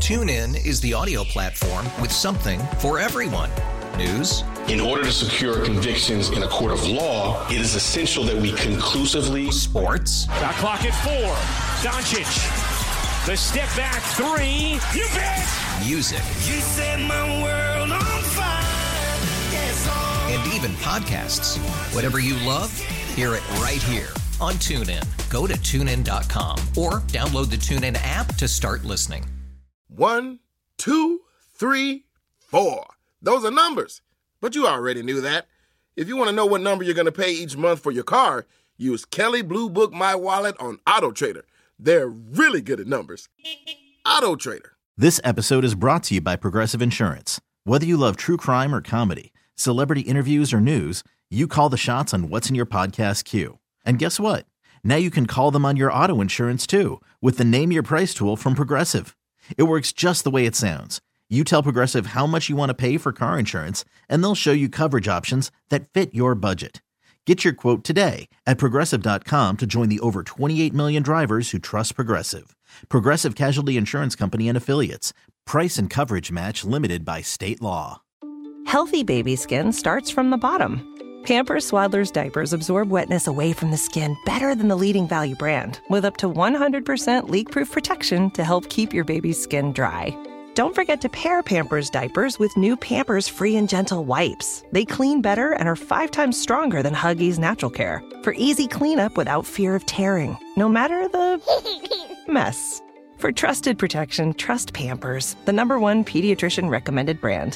TuneIn is the audio platform with something for everyone. News. In order to secure convictions in a court of law, it is essential that we conclusively. Sports. Shot clock at 4. Doncic. The step back 3. You bet. Music. You set my world on fire. Yes, and even podcasts. Whatever you love, hear it right here on TuneIn. Go to TuneIn.com or download the TuneIn app to start listening. 1, 2, 3, 4. Those are numbers. But you already knew that. If you want to know what number you're going to pay each month for your car, use Kelley Blue Book My Wallet on AutoTrader. They're really good at numbers. AutoTrader. This episode is brought to you by Progressive Insurance. Whether you love true crime or comedy, celebrity interviews or news, you call the shots on what's in your podcast queue. And guess what? Now you can call them on your auto insurance too with the Name Your Price tool from Progressive. It works just the way it sounds. You tell Progressive how much you want to pay for car insurance, and they'll show you coverage options that fit your budget. Get your quote today at Progressive.com to join the over 28 million drivers who trust Progressive. Progressive Casualty Insurance Company and Affiliates. Price and coverage match limited by state law. Healthy baby skin starts from the bottom. Pampers Swaddlers diapers absorb wetness away from the skin better than the leading value brand, with up to 100% leak-proof protection to help keep your baby's skin dry. Don't forget to pair Pampers diapers with new Pampers Free and Gentle wipes. They clean better and are 5 times stronger than Huggies Natural Care for easy cleanup without fear of tearing, no matter the mess. For trusted protection, trust Pampers, the #1 pediatrician recommended brand.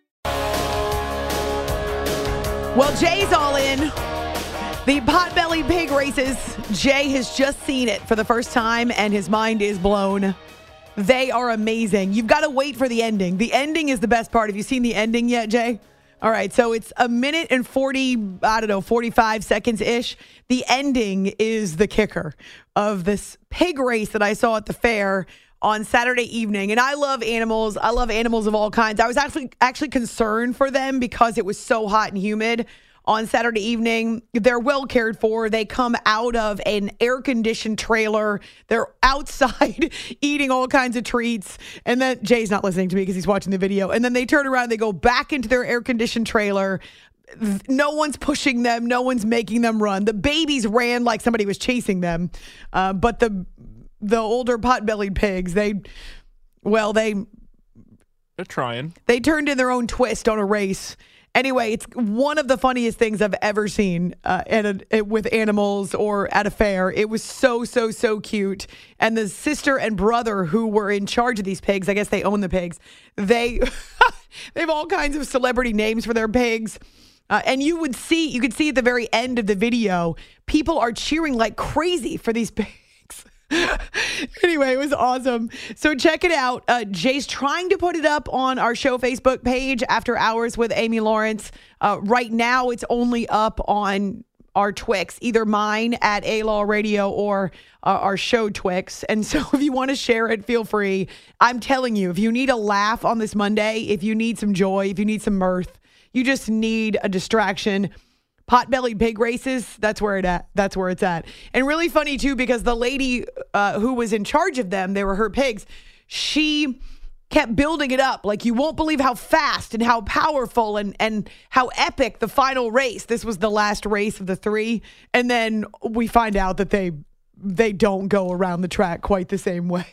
Well, Jay's all in. The Potbelly Pig races. Jay has just seen it for the first time, and his mind is blown. They are amazing. You've got to wait for the ending. The ending is the best part. Have you seen the ending yet, Jay? All right, so it's a minute and 45 seconds-ish. The ending is the kicker of this pig race that I saw at the fair on Saturday evening. And I love animals. I love animals of all kinds. I was actually concerned for them because it was so hot and humid on Saturday evening. They're well cared for. They come out of an air-conditioned trailer. They're outside eating all kinds of treats. And then Jay's not listening to me because he's watching the video. And then they turn around, they go back into their air-conditioned trailer. No one's pushing them. No one's making them run. The babies ran like somebody was chasing them. But the older pot-bellied pigs, they're trying. They turned in their own twist on a race. Anyway, it's one of the funniest things I've ever seen with animals or at a fair. It was so cute. And the sister and brother who were in charge of these pigs, I guess they own the pigs, they have all kinds of celebrity names for their pigs. And you could see at the very end of the video, people are cheering like crazy for these pigs. Anyway, it was awesome. So check it out. Jay's trying to put it up on our show Facebook page, After Hours with Amy Lawrence. Right now, it's only up on our Twix, either mine at A-Law Radio or our show Twix. And so if you want to share it, feel free. I'm telling you, if you need a laugh on this Monday, if you need some joy, if you need some mirth, you just need a distraction. Pot-bellied pig races, that's where it's at. And really funny, too, because the lady who was in charge of them, they were her pigs, she kept building it up. Like, you won't believe how fast and how powerful and how epic the final race. This was the last race of the 3. And then we find out that they don't go around the track quite the same way.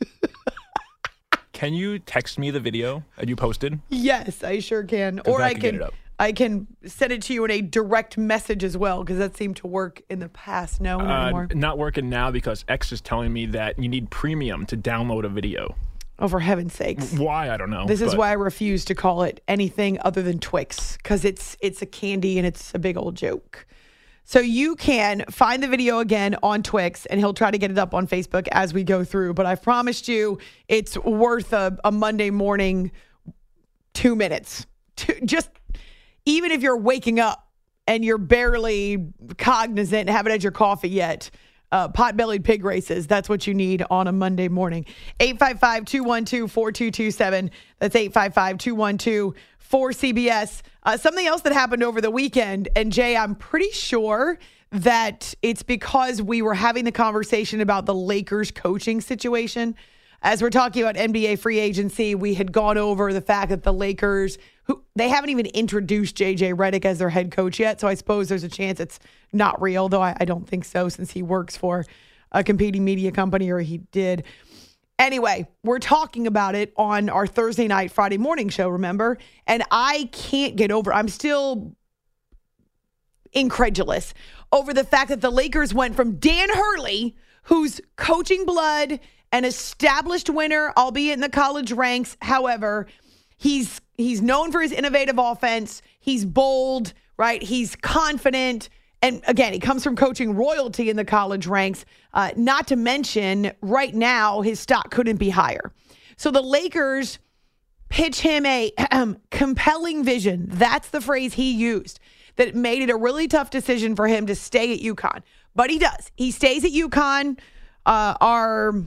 Can you text me the video that you posted? Yes, I sure can. Or I can send it to you in a direct message as well, because that seemed to work in the past. No, not anymore. Not working now because X is telling me that you need premium to download a video. Oh, for heaven's sakes. Why? I don't know. This is why I refuse to call it anything other than Twix, because it's a candy and it's a big old joke. So you can find the video again on Twix, and he'll try to get it up on Facebook as we go through. But I promised you it's worth a Monday morning 2 minutes. Just even if you're waking up and you're barely cognizant and haven't had your coffee yet, pot-bellied pig races, that's what you need on a Monday morning. 855-212-4227. That's 855-212-4CBS. Something else that happened over the weekend, and Jay, I'm pretty sure that it's because we were having the conversation about the Lakers coaching situation. as we're talking about NBA free agency, we had gone over the fact that the Lakers, they haven't even introduced JJ Redick as their head coach yet. So I suppose there's a chance it's not real, though I don't think so, since he works for a competing media company, or he did. Anyway, we're talking about it on our Thursday night, Friday morning show, remember? And I can't get over, I'm still incredulous over the fact that the Lakers went from Dan Hurley, who's coaching blood, an established winner, albeit in the college ranks. However, he's known for his innovative offense. He's bold, right? He's confident. And again, he comes from coaching royalty in the college ranks. Not to mention, right now, his stock couldn't be higher. So the Lakers pitch him a compelling vision. That's the phrase he used. That made it a really tough decision for him to stay at UConn. But he does. He stays at UConn. I'm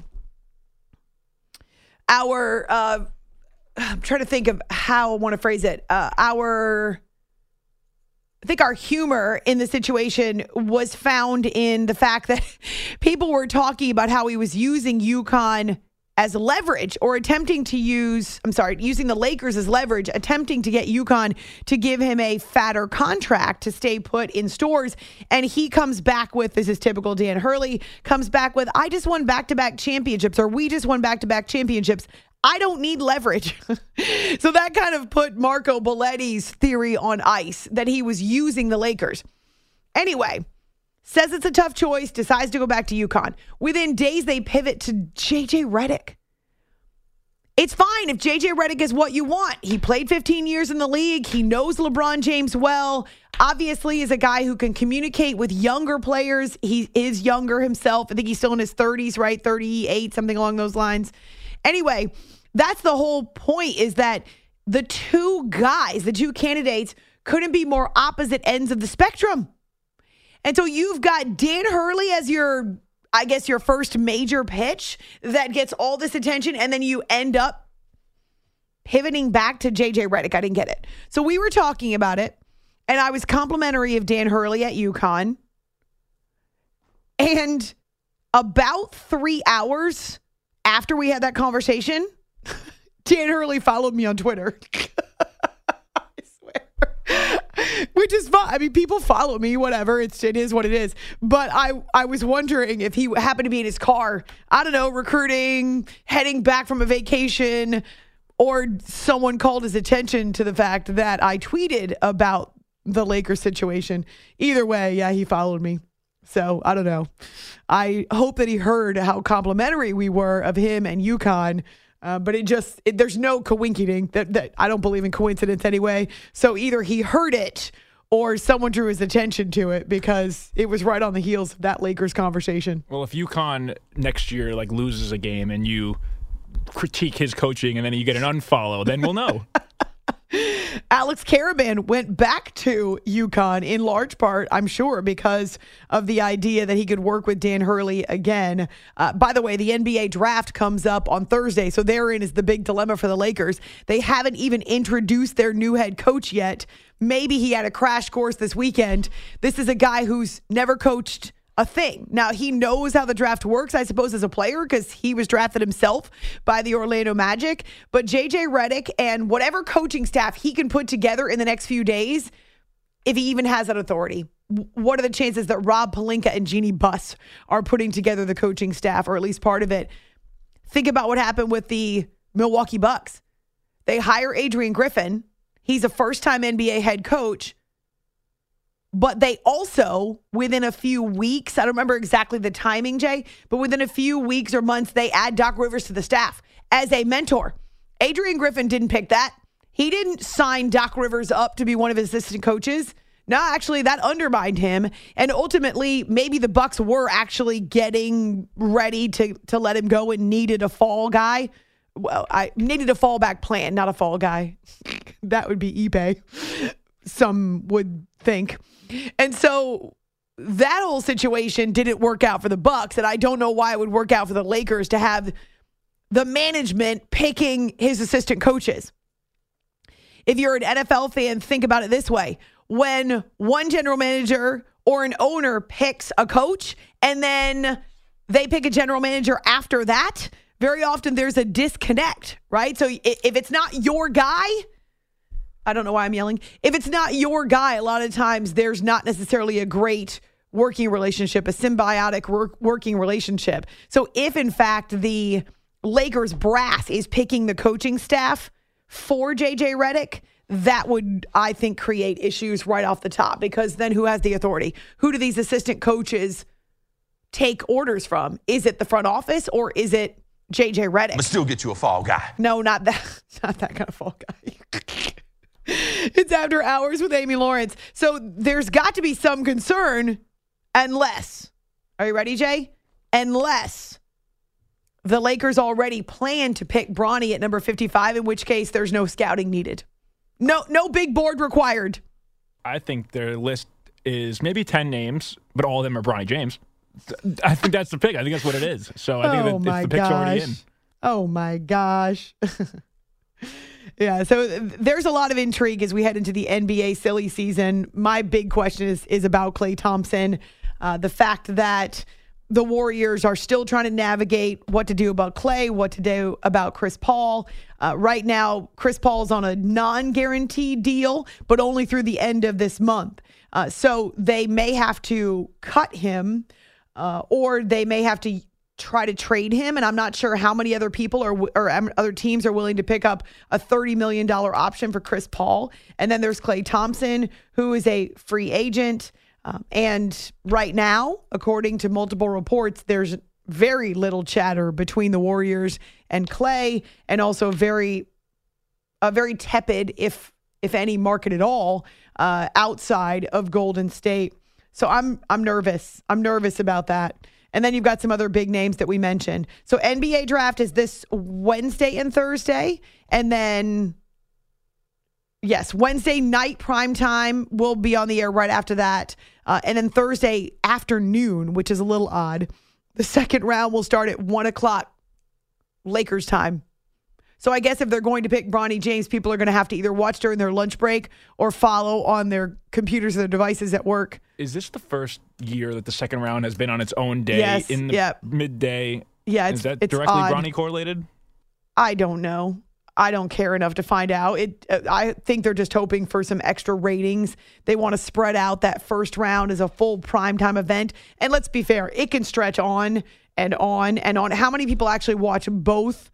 trying to think of how I want to phrase it. I think our humor in the situation was found in the fact that people were talking about how he was using UConn as leverage, or attempting to using the Lakers as leverage, attempting to get UConn to give him a fatter contract to stay put in stores. And he comes back with, this is typical Dan Hurley, comes back with, I just won back-to-back championships, or we just won back-to-back championships. I don't need leverage. So that kind of put Marco Belletti's theory on ice, that he was using the Lakers. Anyway, says it's a tough choice, decides to go back to UConn. Within days, they pivot to JJ Redick. It's fine if JJ Redick is what you want. He played 15 years in the league. He knows LeBron James well. Obviously, is a guy who can communicate with younger players. He is younger himself. I think he's still in his 30s, right? 38, something along those lines. Anyway, that's the whole point, is that the two candidates couldn't be more opposite ends of the spectrum. And so you've got Dan Hurley as your first major pitch that gets all this attention, and then you end up pivoting back to JJ Redick. I didn't get it. So we were talking about it, and I was complimentary of Dan Hurley at UConn. And about 3 hours after we had that conversation, Dan Hurley followed me on Twitter. Which is fine. I mean, people follow me, whatever. It is what it is. But I was wondering if he happened to be in his car, I don't know, recruiting, heading back from a vacation, or someone called his attention to the fact that I tweeted about the Lakers situation. Either way, yeah, he followed me. So I don't know. I hope that he heard how complimentary we were of him and UConn. But there's no coincidence. That I don't believe in coincidence anyway. So either he heard it or someone drew his attention to it, because it was right on the heels of that Lakers conversation. Well, if UConn next year loses a game and you critique his coaching and then you get an unfollow, then we'll know. Alex Caravan went back to UConn in large part, I'm sure, because of the idea that he could work with Dan Hurley again. By the way, the NBA draft comes up on Thursday, so therein is the big dilemma for the Lakers. They haven't even introduced their new head coach yet. Maybe he had a crash course this weekend. This is a guy who's never coached a thing. Now, he knows how the draft works, I suppose, as a player, because he was drafted himself by the Orlando Magic. But JJ Redick and whatever coaching staff he can put together in the next few days, if he even has that authority, what are the chances that Rob Pelinka and Jeannie Buss are putting together the coaching staff, or at least part of it? Think about what happened with the Milwaukee Bucks. They hire Adrian Griffin. He's a first-time NBA head coach. But they also, within a few weeks, I don't remember exactly the timing, Jay, but within a few weeks or months, they add Doc Rivers to the staff as a mentor. Adrian Griffin didn't pick that. He didn't sign Doc Rivers up to be one of his assistant coaches. No, actually, that undermined him. And ultimately, maybe the Bucks were actually getting ready to let him go and needed a fall guy. Well, I needed a fallback plan, not a fall guy. That would be Ipe, some would think. And so that whole situation didn't work out for the Bucks, and I don't know why it would work out for the Lakers to have the management picking his assistant coaches. If you're an NFL fan, think about it this way. When one general manager or an owner picks a coach and then they pick a general manager after that, very often there's a disconnect, right? So if it's not your guy, I don't know why I'm yelling. If it's not your guy, a lot of times there's not necessarily a great working relationship, a symbiotic working relationship. So if, in fact, the Lakers brass is picking the coaching staff for J.J. Redick, that would, I think, create issues right off the top, because then who has the authority? Who do these assistant coaches take orders from? Is it the front office or is it J.J. Redick? But still get you a fall guy. No, not that. Not that kind of fall guy. It's After Hours with Amy Lawrence. So there's got to be some concern unless, are you ready, Jay? Unless the Lakers already plan to pick Bronny at number 55, in which case there's no scouting needed. No big board required. I think their list is maybe 10 names, but all of them are Bronny James. I think that's the pick. I think that's what it is. So I think that the pick's already in. Oh, my gosh. Yeah, so there's a lot of intrigue as we head into the NBA silly season. My big question is about Klay Thompson. The fact that the Warriors are still trying to navigate what to do about Klay, what to do about Chris Paul. Right now, Chris Paul's on a non-guaranteed deal, but only through the end of this month. So they may have to cut him, or they may have to try to trade him, and I'm not sure how many other people or other teams are willing to pick up a $30 million option for Chris Paul. And then there's Klay Thompson, who is a free agent. And right now, according to multiple reports, there's very little chatter between the Warriors and Klay, and also very tepid, if any, market at all, outside of Golden State. So I'm nervous. I'm nervous about that. And then you've got some other big names that we mentioned. So NBA draft is this Wednesday and Thursday. And then, yes, Wednesday night primetime will be on the air right after that. And then Thursday afternoon, which is a little odd, the second round will start at 1 o'clock Lakers time. So I guess if they're going to pick Bronny James, people are going to have to either watch during their lunch break or follow on their computers or their devices at work. Is this the first year that the second round has been on its own day in the midday? Yeah, is that it's directly odd. Bronny correlated? I don't know. I don't care enough to find out. I think they're just hoping for some extra ratings. They want to spread out that first round as a full primetime event. And let's be fair, it can stretch on and on and on. How many people actually watch both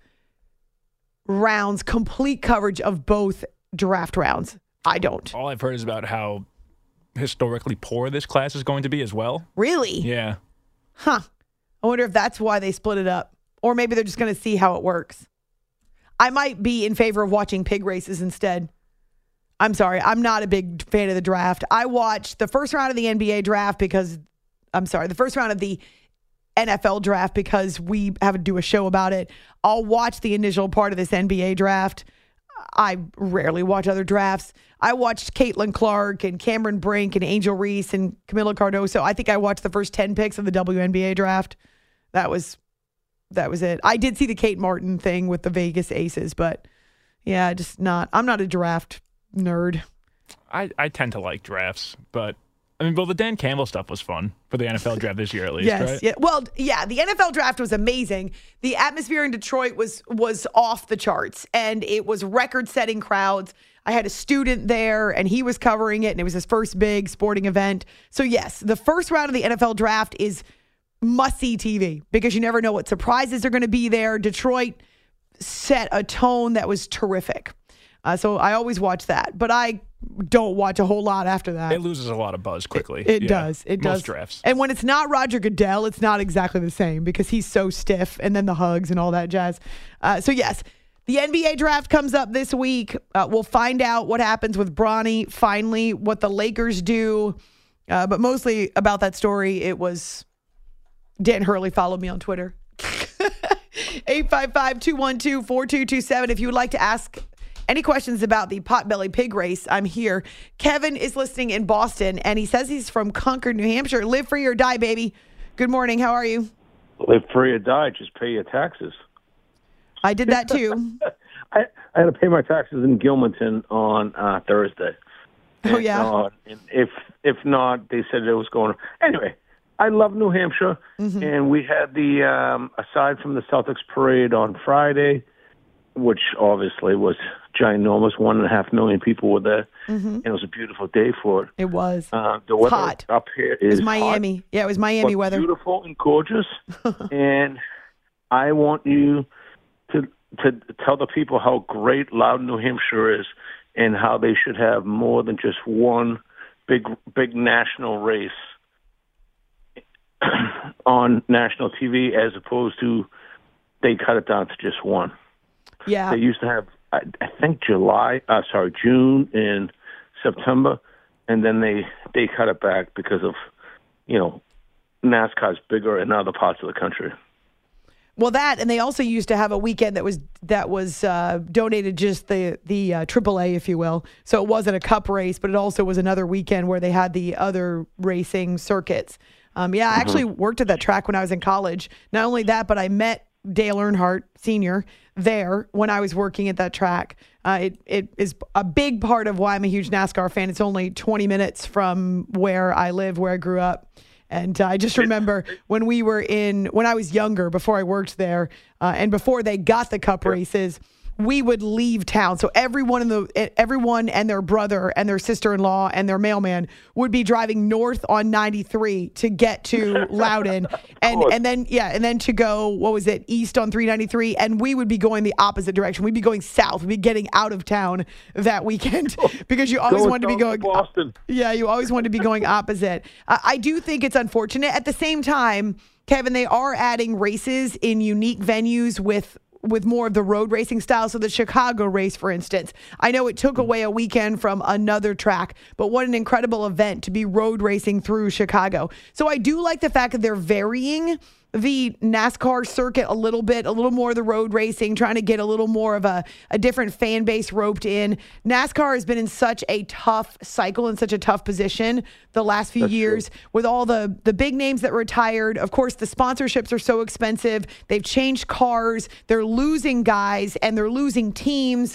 rounds, complete coverage of both draft rounds? I don't. All I've heard is about how historically poor this class is going to be as well. Really? Yeah. Huh. I wonder if that's why they split it up. Or maybe they're just going to see how it works. I might be in favor of watching pig races instead. I'm sorry. I'm not a big fan of the draft. I watched the first round of the NBA draft the first round of the NFL draft because we have to do a show about it. I'll watch the initial part of this NBA draft. I rarely watch other drafts. I watched Caitlin Clark and Cameron Brink and Angel Reese and Camila Cardoso. I think I watched the first 10 picks of the WNBA draft. That was it. I did see the Kate Martin thing with the Vegas Aces, but yeah, I'm not a draft nerd. I tend to like drafts, but the Dan Campbell stuff was fun for the NFL draft this year, at least, yes, right? Yeah. Well, yeah, the NFL draft was amazing. The atmosphere in Detroit was off the charts, and it was record-setting crowds. I had a student there, and he was covering it, and it was his first big sporting event. So, yes, the first round of the NFL draft is must-see TV because you never know what surprises are going to be there. Detroit set a tone that was terrific. So I always watch that, but I don't watch a whole lot after that. It loses a lot of buzz quickly. It does. It does. Most drafts. And when it's not Roger Goodell, it's not exactly the same because he's so stiff, and then the hugs and all that jazz. So yes, the NBA draft comes up this week. We'll find out what happens with Bronny, finally, what the Lakers do. But mostly about that story, it was Dan Hurley followed me on Twitter. 855-212-4227. If you would like to ask any questions about the Potbelly Pig Race, I'm here. Kevin is listening in Boston, and he says he's from Concord, New Hampshire. Live free or die, baby. Good morning. How are you? Live free or die. Just pay your taxes. I did that, too. I had to pay my taxes in Gilmanton on Thursday. Oh, yeah? And if not, they said it was going... Anyway, I love New Hampshire, and we had the aside from the Celtics parade on Friday, which obviously was ginormous. 1.5 million people were there, and it was a beautiful day for it. It was. The weather hot up here is it was Miami. Hot, yeah, it was Miami weather. Beautiful and gorgeous, and I want you to tell the people how great Loudon, New Hampshire is, and how they should have more than just one big national race on national TV, as opposed to they cut it down to just one. Yeah. They used to have, I think, June and September, and then they cut it back because of, NASCAR's bigger in other parts of the country. Well, that, and they also used to have a weekend that was donated just the AAA, if you will. So it wasn't a cup race, but it also was another weekend where they had the other racing circuits. I actually worked at that track when I was in college. Not only that, but I met Dale Earnhardt Sr. there when I was working at that track. It is a big part of why I'm a huge NASCAR fan. It's only 20 minutes from where I live, where I grew up. And I just remember when I was younger, before I worked there, and before they got the cup races, we would leave town. So everyone and their brother and their sister-in-law and their mailman would be driving north on 93 to get to Loudon, and then to go, east on 393, and we would be going the opposite direction. We'd be going south. We'd be getting out of town that weekend because you always wanted to be going Boston. Yeah, you always wanted to be going opposite. I do think it's unfortunate. At the same time, Kevin, they are adding races in unique venues with more of the road racing style. So the Chicago race, for instance, I know it took away a weekend from another track, but what an incredible event to be road racing through Chicago. So I do like the fact that they're varying the NASCAR circuit a little more of the road racing, trying to get a little more of a different fan base roped in. NASCAR has been in such a tough cycle, in such a tough position the last few years with all the big names that retired. Of course, the sponsorships are so expensive. They've changed cars. They're losing guys and they're losing teams.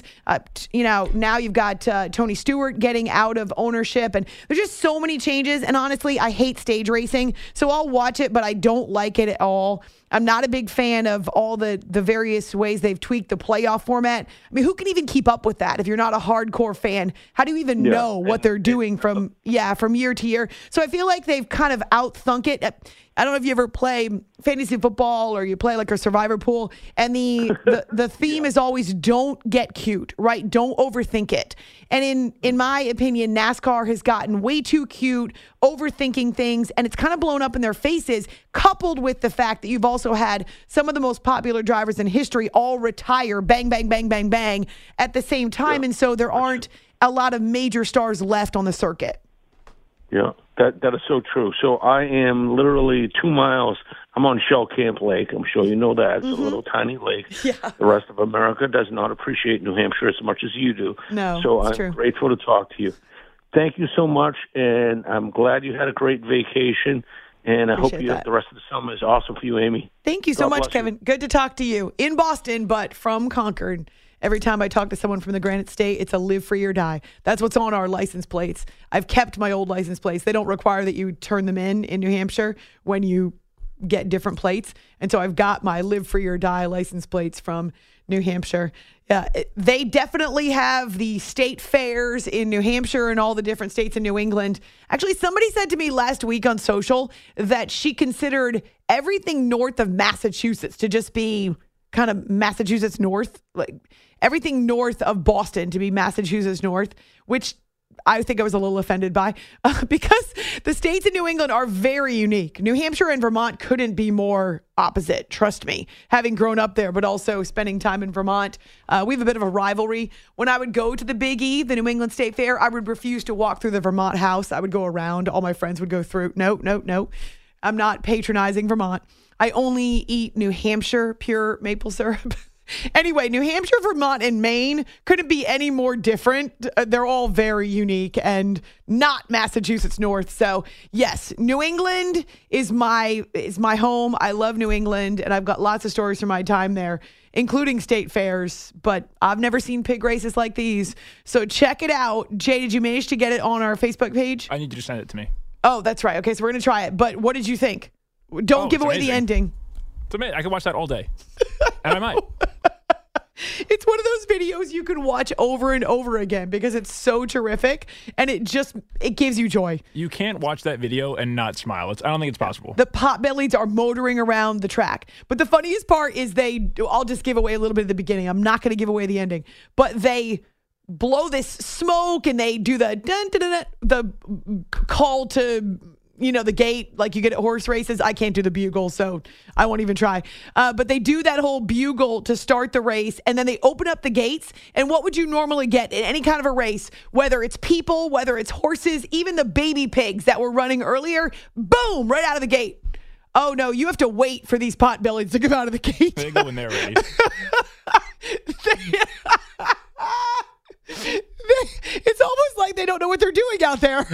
Now you've got Tony Stewart getting out of ownership, and there's just so many changes. And honestly, I hate stage racing, so I'll watch it, but I don't like it at all. I'm not a big fan of all the various ways they've tweaked the playoff format. I mean, who can even keep up with that if you're not a hardcore fan? How do you even know what they're doing from year to year? So I feel like they've kind of outthunk it. I don't know if you ever play fantasy football or you play like a survivor pool, and the theme is always don't get cute, right? Don't overthink it. And in my opinion, NASCAR has gotten way too cute, overthinking things, and it's kind of blown up in their faces, coupled with the fact that you've also had some of the most popular drivers in history all retire, bang, bang, bang, bang, bang, at the same time. And so there aren't a lot of major stars left on the circuit. Yeah, that is so true. So I am literally 2 miles. I'm on Shell Camp Lake. I'm sure you know that. It's a little tiny lake. Yeah. The rest of America does not appreciate New Hampshire as much as you do. No, so it's I'm true. grateful to talk to you. Thank you so much, and I'm glad you had a great vacation. And I hope the rest of the summer is awesome for you, Amy. Thank you so much, Kevin. You. Good to talk to you in Boston, but from Concord. Every time I talk to someone from the Granite State, it's a live free or die. That's what's on our license plates. I've kept my old license plates. They don't require that you turn them in New Hampshire when you get different plates. And so I've got my live free or die license plates from New Hampshire. Yeah, they definitely have the state fairs in New Hampshire and all the different states in New England. Actually, somebody said to me last week on social that she considered everything north of Massachusetts to just be kind of Massachusetts North, like everything north of Boston to be Massachusetts North, which I think I was a little offended by because the states in New England are very unique. New Hampshire and Vermont couldn't be more opposite, trust me, having grown up there, but also spending time in Vermont. We have a bit of a rivalry. When I would go to the Big E, the New England State Fair, I would refuse to walk through the Vermont house. I would go around. All my friends would go through. No. I'm not patronizing Vermont. I only eat New Hampshire pure maple syrup. Anyway, New Hampshire, Vermont, and Maine couldn't be any more different. They're all very unique and not Massachusetts North. So yes, New England is my home. I love New England, and I've got lots of stories from my time there, including state fairs, but I've never seen pig races like these. So check it out. Jay, did you manage to get it on our Facebook page? I need you to send it to me. Oh, that's right. Okay, so we're going to try it. But what did you think? Don't give away the ending. It's amazing. I can watch that all day. And I might. It's one of those videos you can watch over and over again because it's so terrific and it gives you joy. You can't watch that video and not smile. I don't think it's possible. The Potbellies are motoring around the track. But the funniest part is I'll just give away a little bit at the beginning. I'm not going to give away the ending. But they blow this smoke and they do the dun, dun, dun, dun, the call to the gate like you get at horse races. I can't do the bugle, so I won't even try. But they do that whole bugle to start the race, and then they open up the gates. And what would you normally get in any kind of a race, whether it's people, whether it's horses, even the baby pigs that were running earlier? Boom, right out of the gate. Oh, no, you have to wait for these Potbellies to come out of the gate. They go when they're ready. It's almost like they don't know what they're doing out there.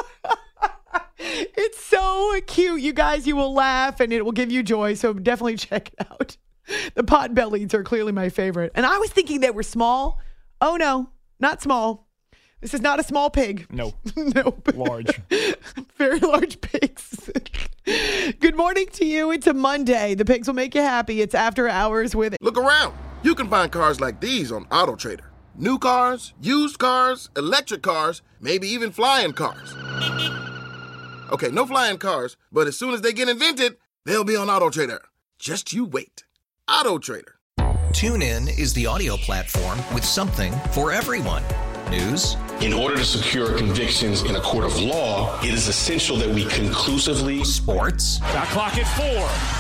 It's so cute. You guys, you will laugh and it will give you joy. So definitely check it out. The Potbellies are clearly my favorite. And I was thinking they were small. Oh, no, not small. This is not a small pig. No. No. Large. Very large pigs. Good morning to you. It's a Monday. The pigs will make you happy. It's After Hours with... Look around. You can find cars like these on AutoTrader. New cars, used cars, electric cars, maybe even flying cars. Okay, no flying cars, but as soon as they get invented, they'll be on AutoTrader. Just you wait. AutoTrader. TuneIn is the audio platform with something for everyone. News. In order to secure convictions in a court of law, it is essential that we conclusively... Sports. Got clock at 4.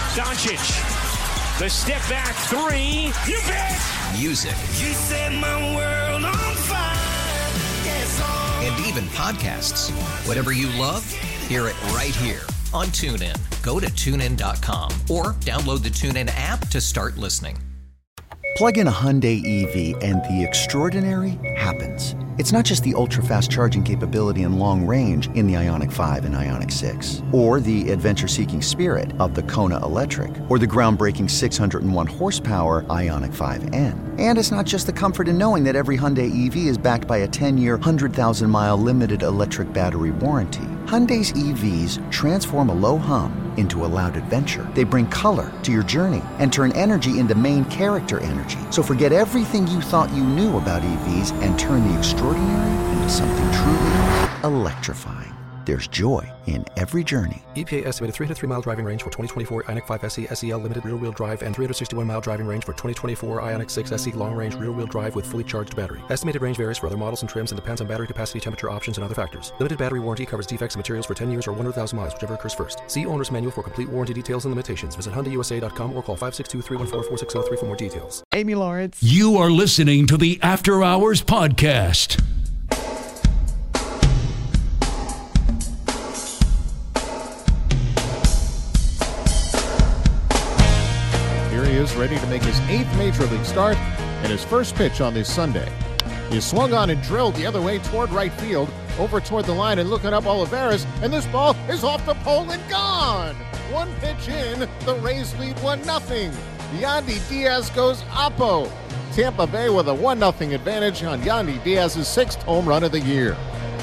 Doncic. The step back 3. You bet. Music. You set my world on fire. Yes, and even podcasts. Whatever you love, hear it right here on TuneIn. Go to TuneIn.com or download the TuneIn app to start listening. Plug in a Hyundai EV and the extraordinary happens. It's not just the ultra-fast charging capability and long range in the Ioniq 5 and Ioniq 6, or the adventure-seeking spirit of the Kona Electric, or the groundbreaking 601 horsepower Ioniq 5N. And it's not just the comfort in knowing that every Hyundai EV is backed by a 10-year, 100,000-mile limited electric battery warranty. Hyundai's EVs transform a low hum into a loud adventure. They bring color to your journey and turn energy into main character energy. So forget everything you thought you knew about EVs and turn the extraordinary into something truly electrifying. There's joy in every journey. EPA estimated 303-mile driving range for 2024 Ioniq 5 SE SEL limited rear-wheel drive and 361-mile driving range for 2024 Ioniq 6 SE long-range rear-wheel drive with fully charged battery. Estimated range varies for other models and trims and depends on battery capacity, temperature options, and other factors. Limited battery warranty covers defects and materials for 10 years or 100,000 miles, whichever occurs first. See owner's manual for complete warranty details and limitations. Visit HyundaiUSA.com or call 562-314-4603 for more details. Amy Lawrence. You are listening to the After Hours Podcast. He is ready to make his 8th Major League start and his first pitch on this Sunday. He swung on and drilled the other way toward right field, over toward the line and looking up Olivares, and this ball is off the pole and gone! One pitch in, the Rays lead 1-0. Yandy Diaz goes oppo. Tampa Bay with a 1-0 advantage on Yandy Diaz's 6th home run of the year.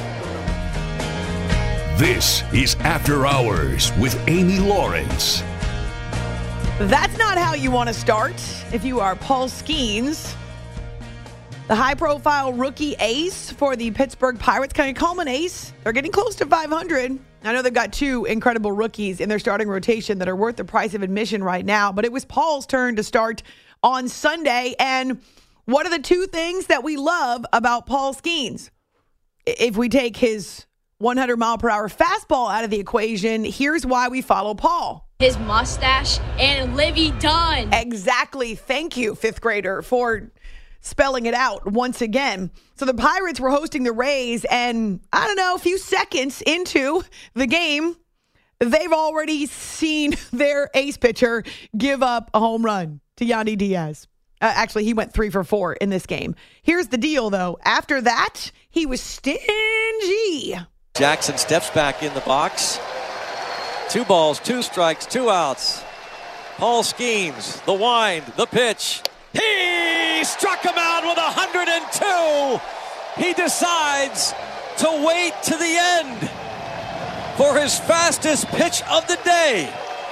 This is After Hours with Amy Lawrence. That's not how you want to start if you are Paul Skeens, the high-profile rookie ace for the Pittsburgh Pirates. Can you call him an ace? They're getting close to 500. I know they've got 2 incredible rookies in their starting rotation that are worth the price of admission right now, but it was Paul's turn to start on Sunday. And what are the 2 things that we love about Paul Skeens? If we take his 100-mile-per-hour fastball out of the equation, here's why we follow Paul. His mustache and Livy Dunn. Exactly. Thank you, 5th grader, for spelling it out once again. So the Pirates were hosting the Rays, and I don't know, a few seconds into the game, they've already seen their ace pitcher give up a home run to Yandy Diaz. Actually, he went 3 for 4 in this game. Here's the deal, though. After that, he was stingy. Jackson steps back in the box. 2 balls, 2 strikes, 2 outs. Paul Skeens, the wind, the pitch. He struck him out with 102. He decides to wait to the end. for his fastest pitch of the day.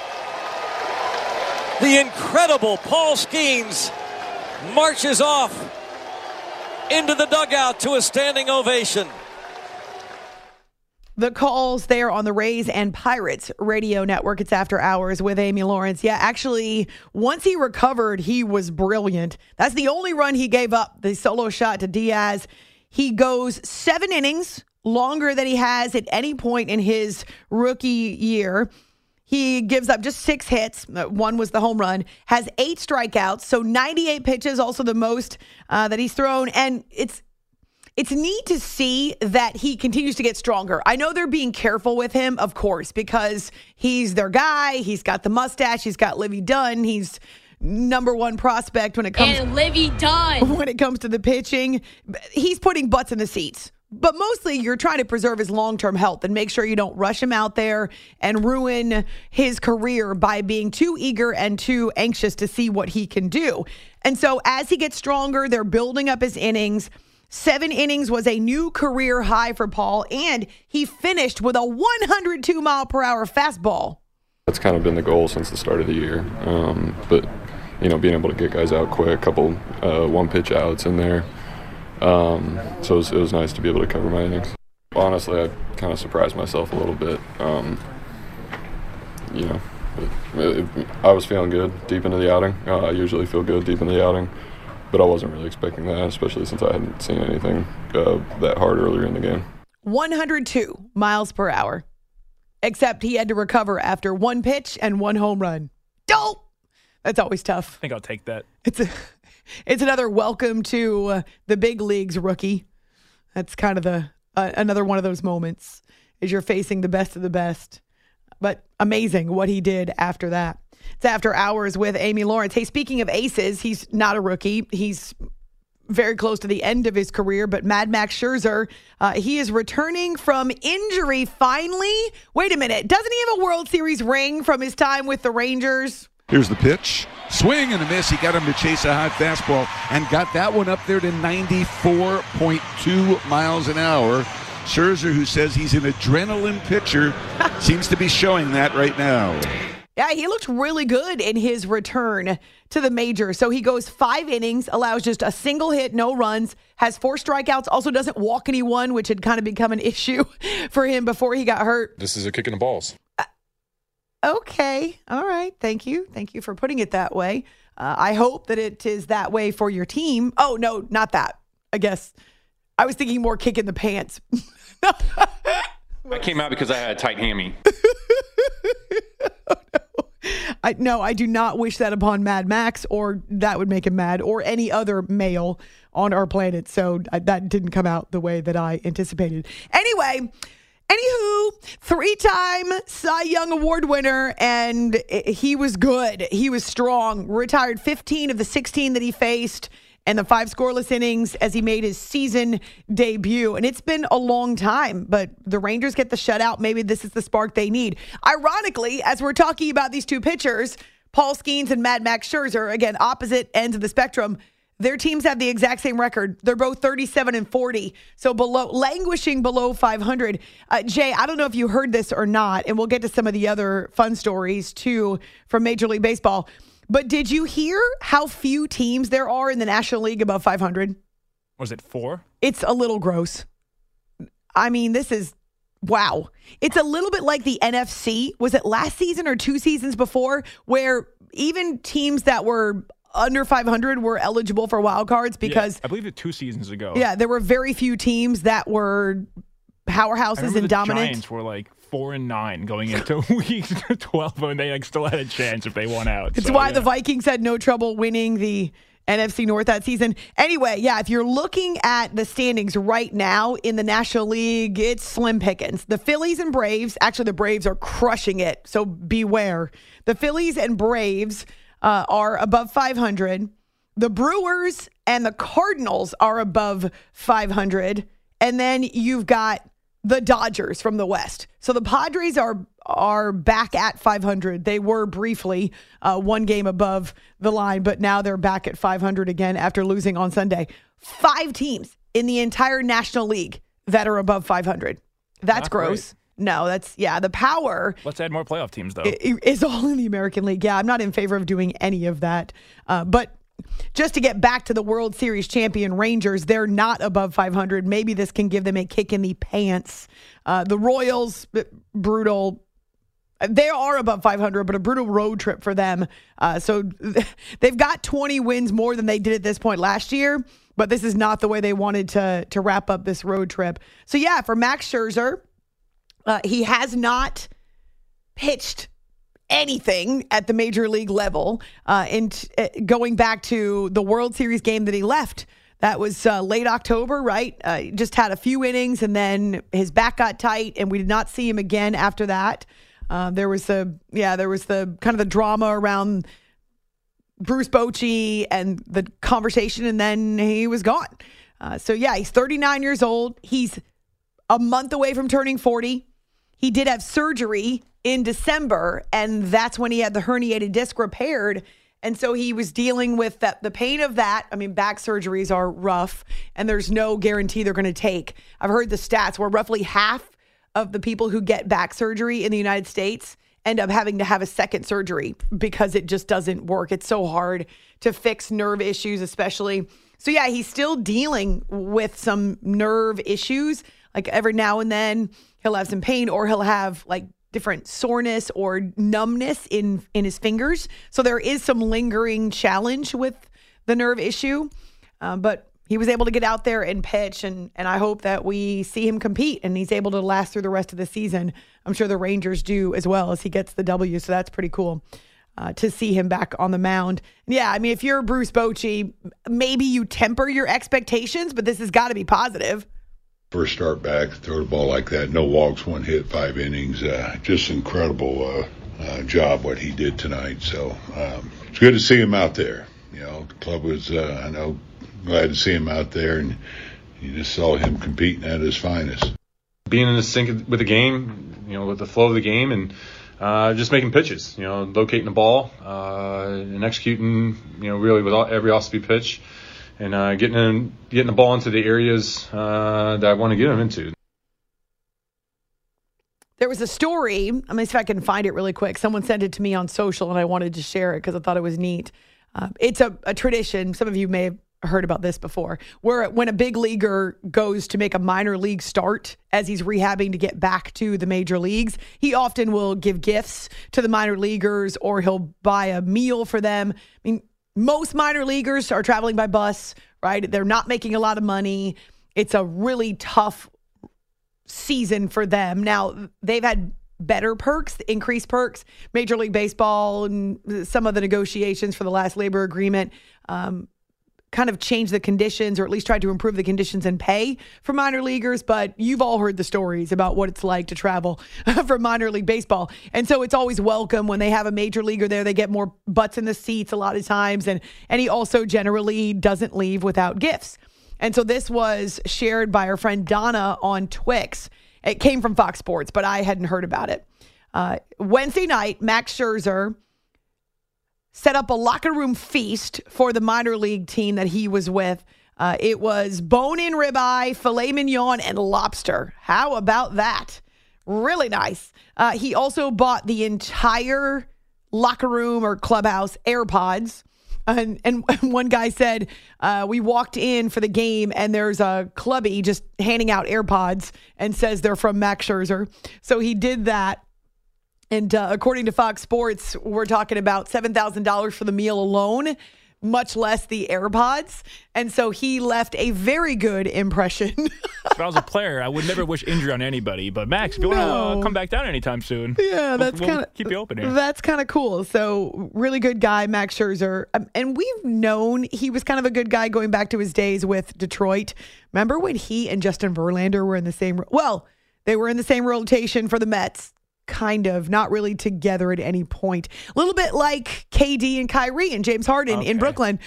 The incredible Paul Skeens marches off into the dugout to a standing ovation. The calls there on the Rays and Pirates radio network. It's After Hours with Amy Lawrence. Yeah, actually, once he recovered, he was brilliant. That's the only run he gave up, the solo shot to Diaz. He goes 7 innings, longer than he has at any point in his rookie year. He gives up just 6 hits. One was the home run. Has 8 strikeouts, so 98 pitches, also the most that he's thrown. And it's neat to see that he continues to get stronger. I know they're being careful with him, of course, because he's their guy. He's got the mustache. He's got Livy Dunn. He's number 1 prospect when it comes to the pitching. He's putting butts in the seats. But mostly you're trying to preserve his long-term health and make sure you don't rush him out there and ruin his career by being too eager and too anxious to see what he can do. And so as he gets stronger, they're building up his innings. 7 innings was a new career high for Paul, and he finished with a 102-mile-per-hour fastball. That's kind of been the goal since the start of the year. But, being able to get guys out quick, a couple one-pitch outs in there. So it was nice to be able to cover my innings. Honestly, I kind of surprised myself a little bit. I was feeling good deep into the outing. I usually feel good deep in the outing, but I wasn't really expecting that, especially since I hadn't seen anything that hard earlier in the game. 102 miles per hour, except he had to recover after 1 pitch and 1 home run. Dope! That's always tough. I think I'll take that. It's another welcome to the big leagues rookie. That's kind of another one of those moments as you're facing the best of the best. But amazing what he did after that. It's After Hours with Amy Lawrence. Hey, speaking of aces, he's not a rookie. He's very close to the end of his career, but Mad Max Scherzer, he is returning from injury finally. Wait a minute. Doesn't he have a World Series ring from his time with the Rangers? Here's the pitch. Swing and a miss. He got him to chase a hot fastball and got that one up there to 94.2 miles an hour. Scherzer, who says he's an adrenaline pitcher, seems to be showing that right now. Yeah, he looked really good in his return to the major. So he goes 5 innings, allows just a single hit, no runs, has 4 strikeouts, also doesn't walk anyone, which had kind of become an issue for him before he got hurt. This is a kick in the balls. Okay. All right. Thank you. Thank you for putting it that way. I hope that it is that way for your team. Oh, no, not that. I guess I was thinking more kick in the pants. I came out because I had a tight hammy. No, I do not wish that upon Mad Max, or that would make him mad, or any other male on our planet. So that didn't come out the way that I anticipated. Anywho, 3-time Cy Young Award winner, and he was good. He was strong. Retired 15 of the 16 that he faced, and the 5 scoreless innings as he made his season debut. And it's been a long time, but the Rangers get the shutout. Maybe this is the spark they need. Ironically, as we're talking about these 2 pitchers, Paul Skeens and Mad Max Scherzer, again, opposite ends of the spectrum, their teams have the exact same record. They're both 37-40, so languishing below 500. Jay, I don't know if you heard this or not, and we'll get to some of the other fun stories, too, from Major League Baseball. But did you hear how few teams there are in the National League above 500? Was it 4? It's a little gross. I mean, this is, wow. It's a little bit like the NFC. Was it last season or 2 seasons before, where even teams that were under 500 were eligible for wild cards because I believe it 2 seasons ago. Yeah, there were very few teams that were powerhouses and dominant. The Giants were like 4-9 going into week 12, and they still had a chance if they won out. It's why the Vikings had no trouble winning the NFC North that season. Anyway, yeah, if you're looking at the standings right now in the National League, it's slim pickings. The Phillies and Braves, actually the Braves are crushing it, so beware. The Phillies and Braves are above 500. The Brewers and the Cardinals are above 500. And then you've got the Dodgers from the West. So the Padres are back at 500. They were briefly 1 game above the line, but now they're back at 500 again after losing on Sunday. 5 teams in the entire National League that are above 500. That's gross. No, the power. Let's add more playoff teams, though. Is all in the American League. Yeah, I'm not in favor of doing any of that. But just to get back to the World Series champion Rangers, they're not above 500. Maybe this can give them a kick in the pants. The Royals, brutal. They are above 500, but a brutal road trip for them. So they've got 20 wins more than they did at this point last year, but this is not the way they wanted to wrap up this road trip. So, yeah, for Max Scherzer, he has not pitched anything at the major league level. Going back to the World Series game that he left, that was late October, right? Just had a few innings, and then his back got tight, and we did not see him again after that. There was the kind of the drama around Bruce Bochy and the conversation, and then he was gone. He's 39 years old. He's a month away from turning 40. He did have surgery in December, and that's when he had the herniated disc repaired. And so he was dealing with the pain of that. I mean, back surgeries are rough, and there's no guarantee they're going to take. I've heard the stats where roughly half of the people who get back surgery in the United States end up having to have a second surgery because it just doesn't work. It's so hard to fix nerve issues, especially. So, yeah, he's still dealing with some nerve issues. Like every now and then he'll have some pain, or he'll have like different soreness or numbness in his fingers. So there is some lingering challenge with the nerve issue. But he was able to get out there and pitch, and I hope that we see him compete and he's able to last through the rest of the season. I'm sure the Rangers do as well as he gets the W, so that's pretty cool to see him back on the mound. Yeah, I mean, if you're Bruce Bochy, maybe you temper your expectations, but this has got to be positive. First start back, throw the ball like that, no walks, 1 hit, 5 innings. Just incredible job what he did tonight. So it's good to see him out there. You know, the club was, glad to see him out there, and you just saw him competing at his finest. Being in the sync with the game, with the flow of the game, and just making pitches, locating the ball and executing, really with every off-speed pitch, and getting the ball into the areas that I want to get him into. There was a story. Let me see if I can find it really quick. Someone sent it to me on social, and I wanted to share it because I thought it was neat. It's a tradition. Some of you may have heard about this before, where when a big leaguer goes to make a minor league start as he's rehabbing to get back to the major leagues, he often will give gifts to the minor leaguers, or he'll buy a meal for them. I mean, most minor leaguers are traveling by bus, right? They're not making a lot of money. It's a really tough season for them. Now, they've had better perks, increased perks. Major League Baseball and some of the negotiations for the last labor agreement kind of changed the conditions, or at least tried to improve the conditions and pay for minor leaguers. But you've all heard the stories about what it's like to travel for minor league baseball. And so it's always welcome when they have a major leaguer there. They get more butts in the seats a lot of times. And he also generally doesn't leave without gifts. And so this was shared by our friend Donna on Twix. It came from Fox Sports, but I hadn't heard about it. Wednesday night, Max Scherzer set up a locker room feast for the minor league team that he was with. It was bone-in ribeye, filet mignon, and lobster. How about that? Really nice. He also bought the entire locker room or clubhouse AirPods. And one guy said, we walked in for the game and there's a clubby just handing out AirPods and says they're from Max Scherzer. So he did that. And according to Fox Sports, we're talking about $7,000 for the meal alone, much less the AirPods. And so he left a very good impression. If I was a player, I would never wish injury on anybody. But Max, if you want to come back down anytime soon, yeah, we'll keep you open here. That's kind of cool. So really good guy, Max Scherzer. And we've known he was kind of a good guy going back to his days with Detroit. Remember when he and Justin Verlander were in the same – well, they were in the same rotation for the Mets. Kind of, not really together at any point. A little bit like KD and Kyrie and James Harden in Brooklyn.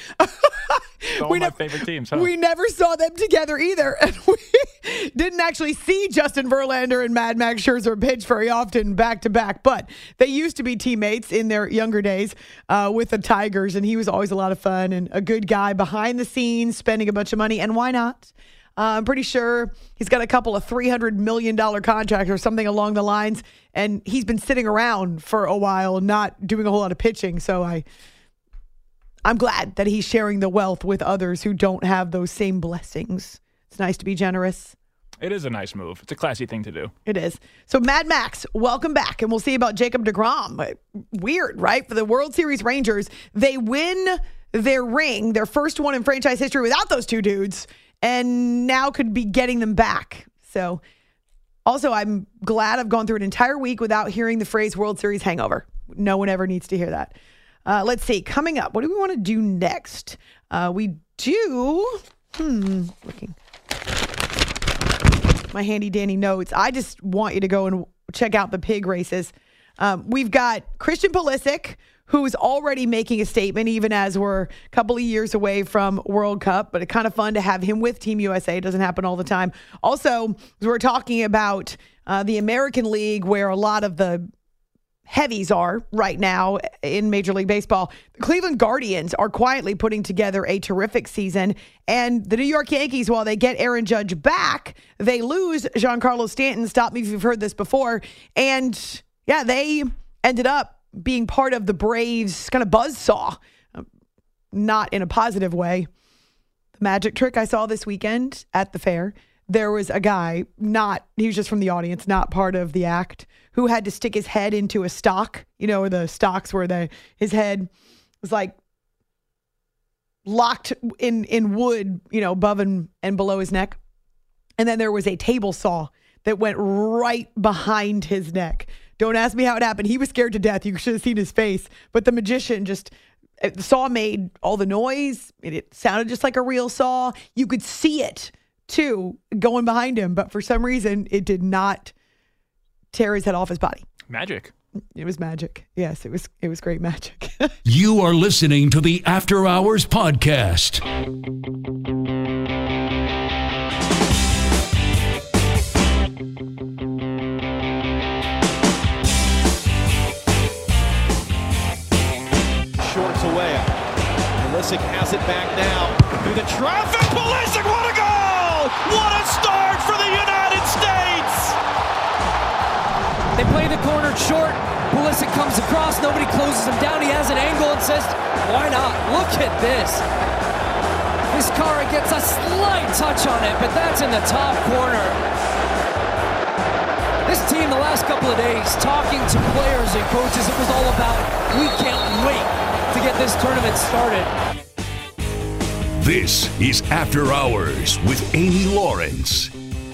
My favorite teams, huh? We never saw them together either. And we didn't actually see Justin Verlander and Mad Max Scherzer pitch very often back to back. But they used to be teammates in their younger days with the Tigers. And he was always a lot of fun and a good guy behind the scenes, spending a bunch of money. And why not? I'm pretty sure he's got a couple of $300 million contracts or something along the lines, and he's been sitting around for a while, not doing a whole lot of pitching. So I'm glad that he's sharing the wealth with others who don't have those same blessings. It's nice to be generous. It is a nice move. It's a classy thing to do. It is. So, Mad Max, welcome back. And we'll see about Jacob deGrom. Weird, right? For the World Series Rangers, they win their ring, their first one in franchise history without those two dudes, and now could be getting them back. So, also, I'm glad I've gone through an entire week without hearing the phrase World Series hangover. No one ever needs to hear that. Let's see. Coming up, what do we want to do next? Looking. My handy dandy notes. I just want you to go and check out the pig races. We've got Christian Pulisic, who's already making a statement, even as we're a couple of years away from World Cup, but it's kind of fun to have him with Team USA. It doesn't happen all the time. Also, we're talking about the American League, where a lot of the heavies are right now in Major League Baseball. The Cleveland Guardians are quietly putting together a terrific season, and the New York Yankees, while they get Aaron Judge back, they lose Giancarlo Stanton. Stop me if you've heard this before. And yeah, they ended up being part of the Braves kind of buzzsaw, not in a positive way. The magic trick I saw this weekend at the fair, there was a guy, he was just from the audience, not part of the act, who had to stick his head into a stock, where the stocks where his head was like locked in wood, above and below his neck. And then there was a table saw that went right behind his neck. Don't ask me how it happened. He was scared to death. You should have seen his face. But the magician the saw made all the noise. It sounded just like a real saw. You could see it too going behind him. But for some reason, it did not tear his head off his body. Magic. It was magic. Yes, it was great magic. You are listening to the After Hours Podcast. Shorts away. Pulisic has it back now. Through the traffic. Pulisic, what a goal! What a start for the United States! They play the corner short. Pulisic comes across. Nobody closes him down. He has an angle and says, why not? Look at this. Vizcarra gets a slight touch on it, but that's in the top corner. This team the last couple of days, talking to players and coaches, it was all about, we can't wait to get this tournament started. This is After Hours with Amy Lawrence.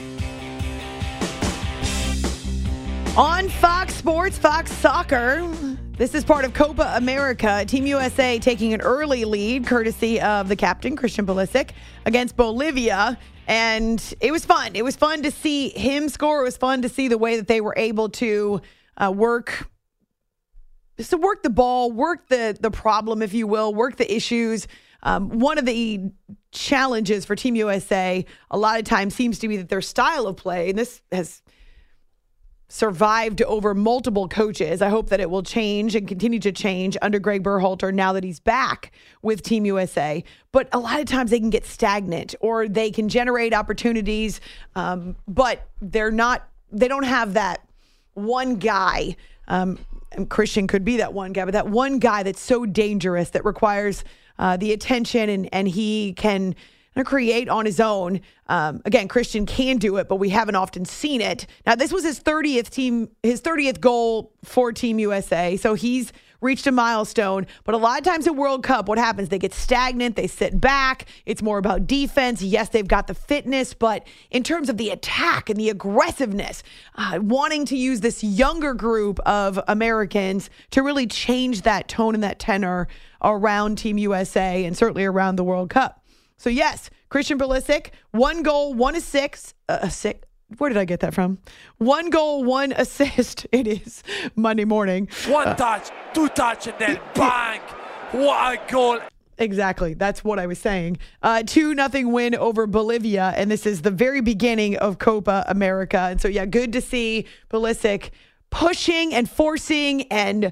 On Fox Sports, Fox Soccer, this is part of Copa America. Team USA taking an early lead, courtesy of the captain, Christian Pulisic, against Bolivia. And it was fun. It was fun to see him score. It was fun to see the way that they were able to work the ball, work the problem, if you will, work the issues. One of the challenges for Team USA a lot of times seems to be that their style of play, and this has survived over multiple coaches. I hope that it will change and continue to change under Greg Berhalter now that he's back with Team USA. But a lot of times they can get stagnant or they can generate opportunities, but they don't have that one guy. And Christian could be that one guy, but that one guy that's so dangerous that requires the attention and he can create on his own. Again, Christian can do it, but we haven't often seen it. Now, this was his 30th goal for Team USA, so he's reached a milestone. But a lot of times in World Cup, what happens? They get stagnant, they sit back. It's more about defense. Yes, they've got the fitness, but in terms of the attack and the aggressiveness, wanting to use this younger group of Americans to really change that tone and that tenor around Team USA and certainly around the World Cup. So yes, Christian Pulisic, 1 goal, 1 assist. Where did I get that from? 1 goal, 1 assist. It is Monday morning. 1 touch, 2 touch, and then bang! What a goal! Exactly. That's what I was saying. 2-0 win over Bolivia, and this is the very beginning of Copa America. And so, yeah, good to see Pulisic pushing and forcing and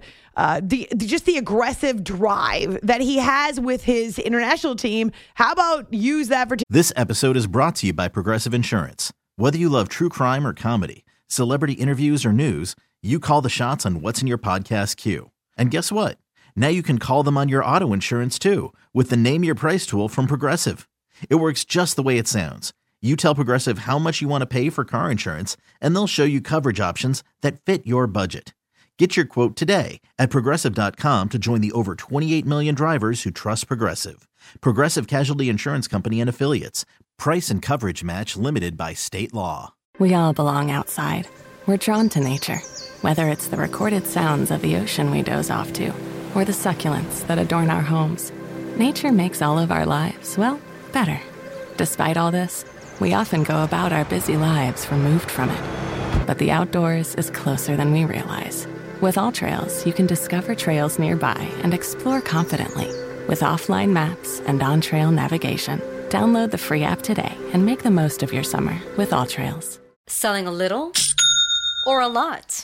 the aggressive drive that he has with his international team. How about use that for... This episode is brought to you by Progressive Insurance. Whether you love true crime or comedy, celebrity interviews or news, you call the shots on what's in your podcast queue. And guess what? Now you can call them on your auto insurance too with the Name Your Price tool from Progressive. It works just the way it sounds. You tell Progressive how much you want to pay for car insurance, and they'll show you coverage options that fit your budget. Get your quote today at Progressive.com to join the over 28 million drivers who trust Progressive. Progressive Casualty Insurance Company and Affiliates. Price and coverage match limited by state law. We all belong outside. We're drawn to nature, whether it's the recorded sounds of the ocean we doze off to, or the succulents that adorn our homes. Nature makes all of our lives, well, better. Despite all this, we often go about our busy lives removed from it. But the outdoors is closer than we realize. With AllTrails, you can discover trails nearby and explore confidently. With offline maps and on-trail navigation, download the free app today and make the most of your summer with AllTrails. Selling a little or a lot?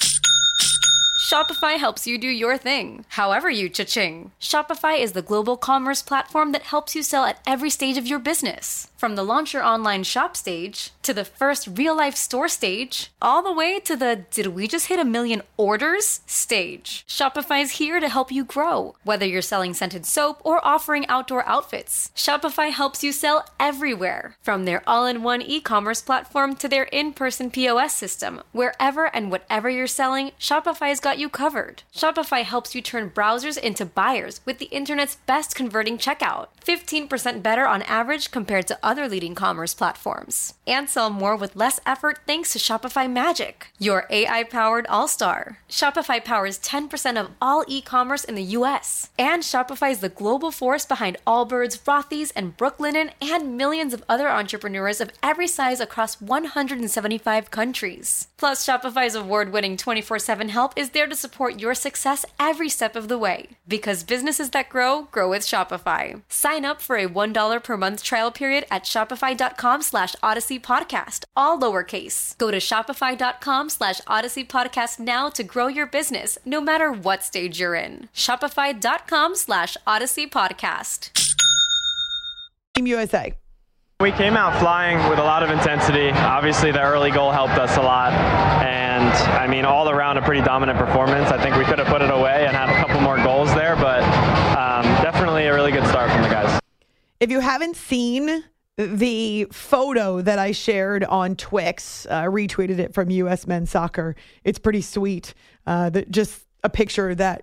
Shopify helps you do your thing, however you cha-ching. Shopify is the global commerce platform that helps you sell at every stage of your business. From the launch your online shop stage, to the first real-life store stage, all the way to the did we just hit 1 million orders stage. Shopify's here to help you grow. Whether you're selling scented soap or offering outdoor outfits, Shopify helps you sell everywhere. From their all-in-one e-commerce platform to their in-person POS system, wherever and whatever you're selling, Shopify's got you covered. Shopify helps you turn browsers into buyers with the internet's best converting checkout. 15% better on average compared to other leading commerce platforms. And sell more with less effort thanks to Shopify Magic, your AI-powered all-star. Shopify powers 10% of all e-commerce in the U.S. And Shopify is the global force behind Allbirds, Rothy's, and Brooklinen, and millions of other entrepreneurs of every size across 175 countries. Plus, Shopify's award-winning 24/7 help is there to support your success every step of the way. Because businesses that grow with Shopify. Sign up for a $1 per month trial period at shopify.com/Odyssey Podcast, all lowercase. Go to shopify.com/Odyssey Podcast now to grow your business, no matter what stage you're in. Shopify.com/Odyssey Podcast. Team USA. We came out flying with a lot of intensity. Obviously, the early goal helped us a lot. And, I mean, all around a pretty dominant performance. I think we could have put it away and had a couple more goals there, but definitely a really good start from the guys. If you haven't seen the photo that I shared on Twix, retweeted it from U.S. Men's Soccer, it's pretty sweet. Just a picture that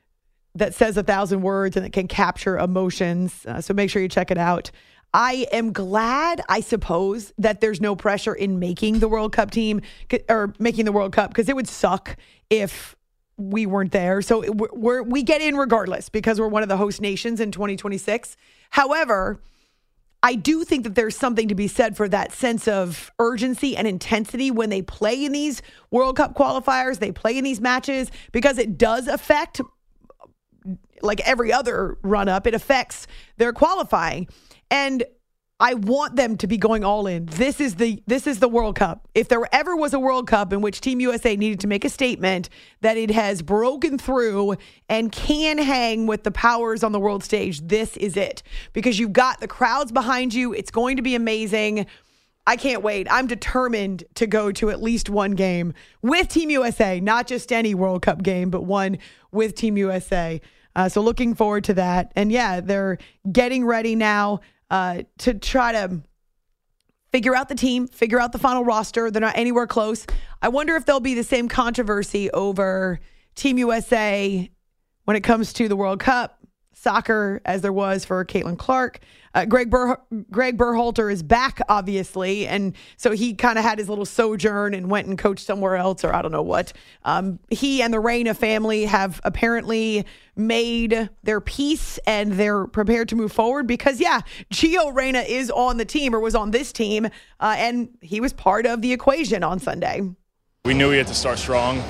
says 1,000 words and it can capture emotions. So make sure you check it out. I am glad, I suppose, that there's no pressure in making the World Cup team or making the World Cup, because it would suck if we weren't there. So we get in regardless because we're one of the host nations in 2026. However, I do think that there's something to be said for that sense of urgency and intensity when they play in these World Cup qualifiers, they play in these matches, because it does affect, like every other run-up, it affects their qualifying. And I want them to be going all in. This is the World Cup. If there ever was a World Cup in which Team USA needed to make a statement that it has broken through and can hang with the powers on the world stage, this is it. Because you've got the crowds behind you. It's going to be amazing. I can't wait. I'm determined to go to at least one game with Team USA, not just any World Cup game, but one with Team USA. So looking forward to that. And yeah, they're getting ready now to try to figure out the team, figure out the final roster. They're not anywhere close. I wonder if there'll be the same controversy over Team USA when it comes to the World Cup soccer as there was for Caitlin Clark. Greg Berhalter is back, obviously, and so he kind of had his little sojourn and went and coached somewhere else, or I don't know what. He and the Reyna family have apparently made their peace, and they're prepared to move forward because, yeah, Gio Reyna is on the team, or was on this team, and he was part of the equation on Sunday. We knew we had to start strong.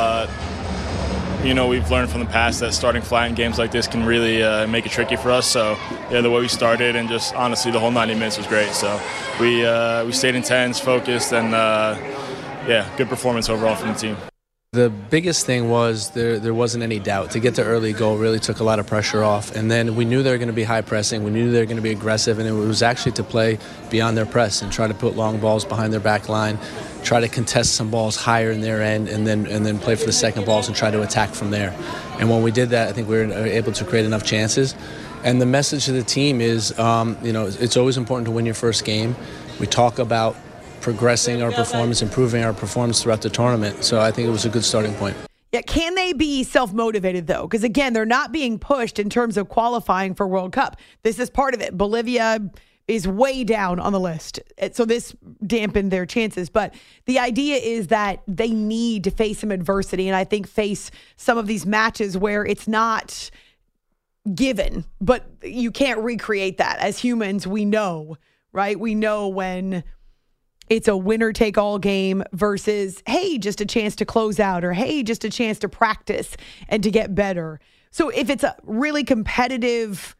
We've learned from the past that starting flat in games like this can really make it tricky for us. So, the way we started and just honestly the whole 90 minutes was great. So we stayed intense, focused, and good performance overall from the team. The biggest thing was there wasn't any doubt. To get the early goal really took a lot of pressure off. And then we knew they were going to be high pressing. We knew they were going to be aggressive. And it was actually to play beyond their press and try to put long balls behind their back line, try to contest some balls higher in their end, and then play for the second balls and try to attack from there. And when we did that, I think we were able to create enough chances. And the message to the team is, it's always important to win your first game. We talk about progressing our performance, improving our performance throughout the tournament. So I think it was a good starting point. Yeah, can they be self-motivated, though? Because, again, they're not being pushed in terms of qualifying for World Cup. This is part of it. Bolivia is way down on the list. So this dampened their chances. But the idea is that they need to face some adversity, and I think face some of these matches where it's not given, but you can't recreate that. As humans, we know, right? We know when it's a winner-take-all game versus, hey, just a chance to close out, or hey, just a chance to practice and to get better. So if it's a really competitive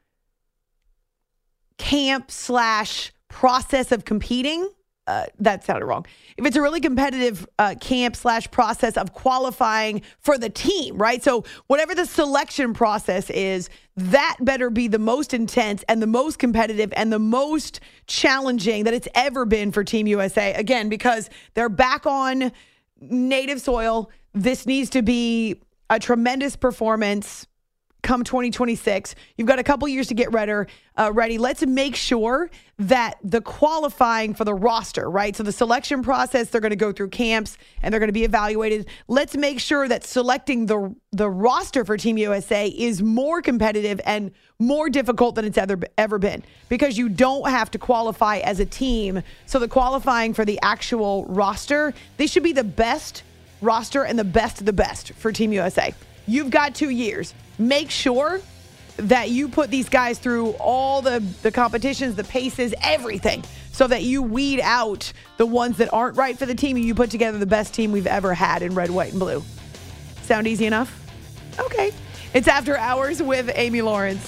camp/process of competing, that sounded wrong. If it's a really competitive camp/process of qualifying for the team, right? So whatever the selection process is, that better be the most intense and the most competitive and the most challenging that it's ever been for Team USA. Again, because they're back on native soil. This needs to be a tremendous performance come 2026. You've got a couple years to get ready. Let's make sure that the qualifying for the roster, right? So the selection process, they're going to go through camps and they're going to be evaluated. Let's make sure that selecting the roster for Team USA is more competitive and more difficult than it's ever been, because you don't have to qualify as a team. So the qualifying for the actual roster, they should be the best roster and the best of the best for Team USA. You've got 2 years. Make sure that you put these guys through all the competitions, the paces, everything, so that you weed out the ones that aren't right for the team and you put together the best team we've ever had in red, white, and blue. Sound easy enough? Okay. It's After Hours with Amy Lawrence.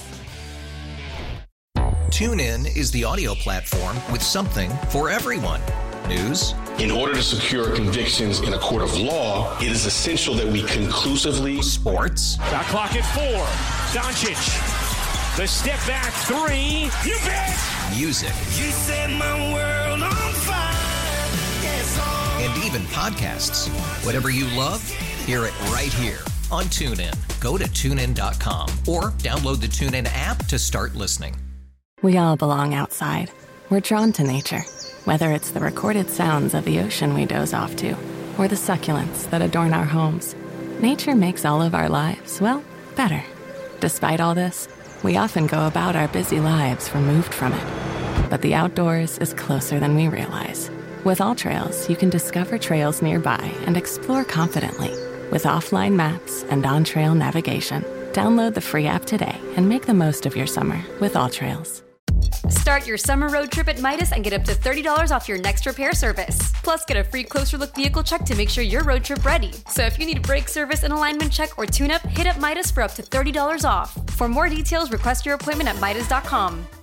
TuneIn is the audio platform with something for everyone. News. In order to secure convictions in a court of law, it is essential that we conclusively. Sports. Shot clock at 4. Doncic. The step back 3. You bet. Music. You set my world on fire. Yes, and even podcasts. Whatever you love, hear it right here on TuneIn. Go to TuneIn.com or download the TuneIn app to start listening. We all belong outside. We're drawn to nature. Whether it's the recorded sounds of the ocean we doze off to, or the succulents that adorn our homes, nature makes all of our lives, well, better. Despite all this, we often go about our busy lives removed from it. But the outdoors is closer than we realize. With AllTrails, you can discover trails nearby and explore confidently. With offline maps and on-trail navigation, download the free app today and make the most of your summer with AllTrails. Start your summer road trip at Midas and get up to $30 off your next repair service. Plus, get a free closer look vehicle check to make sure your road trip ready. So if you need a brake service, an alignment check, or tune-up, hit up Midas for up to $30 off. For more details, request your appointment at Midas.com.